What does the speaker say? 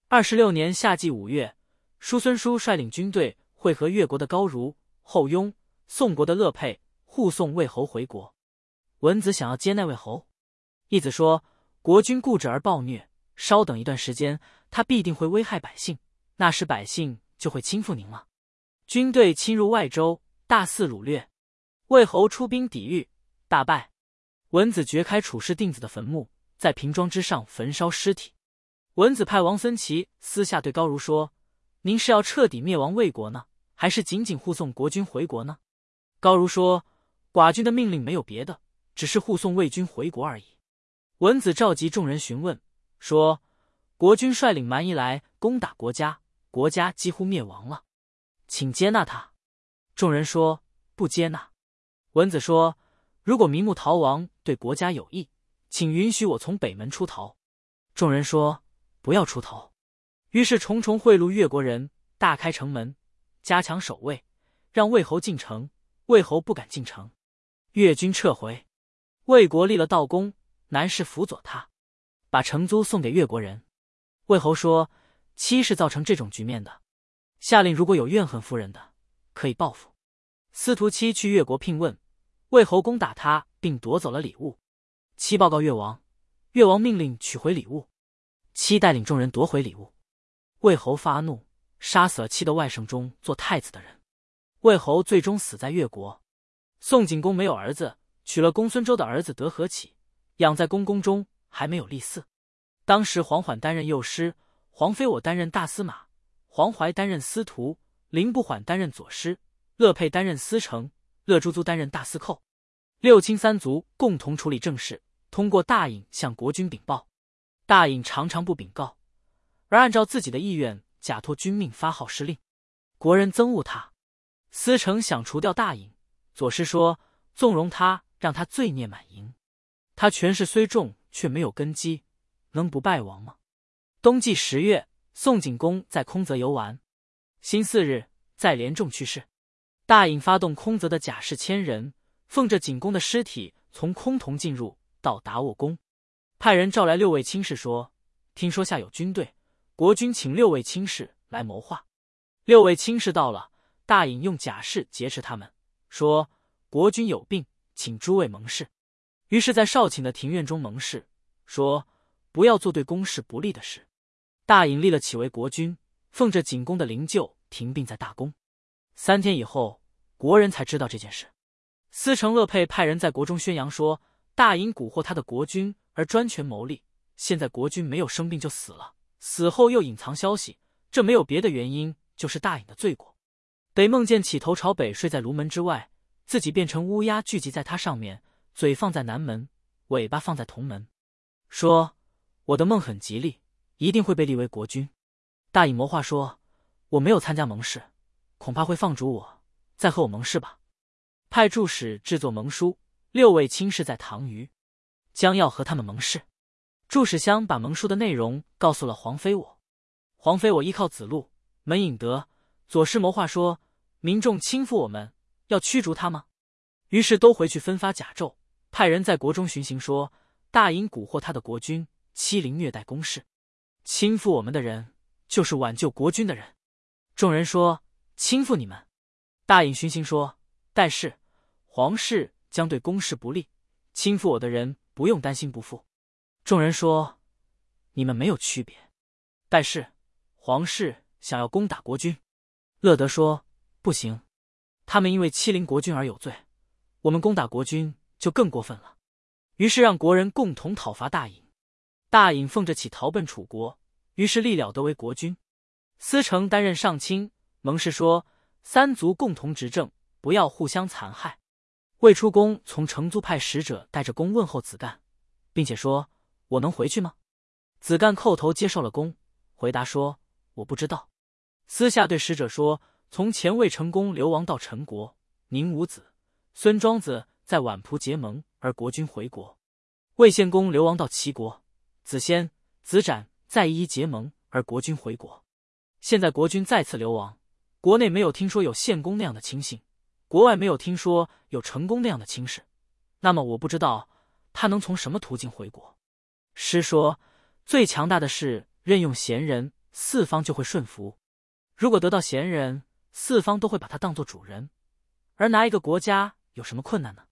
26年夏季5月，叔孙叔率领军队会合越国的高如、后庸、宋国的乐佩，护送魏侯回国。文子想要接纳魏侯，义子说国君固执而暴虐，稍等一段时间，他必定会危害百姓，那时百姓就会倾覆您了。军队侵入外州，大肆掳掠，魏侯出兵抵御，大败。文子掘开处士定子的坟墓，在平庄之上焚烧尸体。文子派王孙奇私下对高如说：“您是要彻底灭亡魏国呢，还是仅仅护送国君回国呢？”高如说：“寡君的命令没有别的，只是护送魏军回国而已。”文子召集众人询问，说：“国君率领蛮夷来攻打国家，国家几乎灭亡了，请接纳他。”众人说：“不接纳。”文子说：“如果明目逃亡对国家有益，请允许我从北门出逃。”众人说：“不要出头。”于是重重贿赂越国人，大开城门，加强守卫，让魏侯进城。魏侯不敢进城，越军撤回。魏国立了道公，南士辅佐他，把城租送给越国人。魏侯说：“妻是造成这种局面的，下令如果有怨恨夫人的，可以报复。”司徒妻去越国聘问，魏侯攻打他，并夺走了礼物。妻报告越王，越王命令取回礼物。妻带领众人夺回礼物。魏侯发怒，杀死了妻的外甥中做太子的人。魏侯最终死在越国。宋景公没有儿子，娶了公孙周的儿子德和起，养在宫中，还没有立嗣。当时黄缓担任右师，黄飞我担任大司马，黄怀担任司徒，凌不缓担任左师，乐佩担任司丞，乐诸租担任大司寇。六卿三族共同处理政事，通过大尹向国君禀报。大尹常常不禀告，而按照自己的意愿假托君命发号施令，国人憎恶他。司丞想除掉大尹，左师说纵容他，让他罪孽满盈。他权势虽重，却没有根基，能不败亡吗？冬季10月，宋景公在空泽游玩。辛巳日，在连仲去世。大尹发动空泽的甲士1000人，奉着景公的尸体从崆峒进入，到达沃宫，派人召来6位卿士说：“听说下有军队，国君请6位卿士来谋划。”6位卿士到了，大尹用甲士劫持他们，说：“国君有病，请诸位盟誓。”于是，在少顷的庭院中盟誓，说：“不要做对公事不利的事。”大尹立了起为国君，奉着景公的灵柩停殡在大宫。3天以后，国人才知道这件事。司丞乐佩派人在国中宣扬说，大尹蛊惑他的国君而专权谋利，现在国君没有生病就死了，死后又隐藏消息，这没有别的原因，就是大尹的罪过。得梦见起头朝北睡在炉门之外，自己变成乌鸦聚集在他上面，嘴放在南门，尾巴放在同门，说：“我的梦很吉利，一定会被立为国君。”大尹谋划说：“我没有参加盟誓，恐怕会放逐我，再和我盟誓吧。”派助使制作盟书，6位卿士在堂隅，将要和他们盟誓。助使相把盟书的内容告诉了黄飞我。黄飞我依靠子路、门尹德、左师谋划说，民众倾覆我们，要驱逐他吗？于是都回去分发甲胄，派人在国中巡行说，大尹蛊惑他的国君，欺凌虐待公事，倾覆我们的人就是挽救国君的人。众人说：“倾覆你们。”大尹巡行说：“但是皇室将对公事不利，倾覆我的人不用担心不富。”众人说：“你们没有区别。”但是皇室想要攻打国君。乐德说：“不行，他们因为欺凌国君而有罪，我们攻打国君就更过分了。”于是让国人共同讨伐大尹。大尹奉着起逃奔楚国，于是立了德为国君。司丞担任上卿，盟誓说3族共同执政，不要互相残害。魏出公从成租派使者带着公问候子干，并且说：“我能回去吗？”子干叩头接受了公，回答说：“我不知道。”私下对使者说：“从前魏成公流亡到陈国，宁武子、孙庄子在宛仆结盟，而国君回国。魏献公流亡到齐国，子先、子展在夷结盟，而国君回国。现在国君再次流亡，国内没有听说有献公那样的亲信，国外没有听说有成公那样的亲事，那么我不知道他能从什么途径回国。”诗说：“最强大的是任用贤人四方就会顺服。如果得到贤人，四方都会把他当作主人，而拿一个国家有什么困难呢？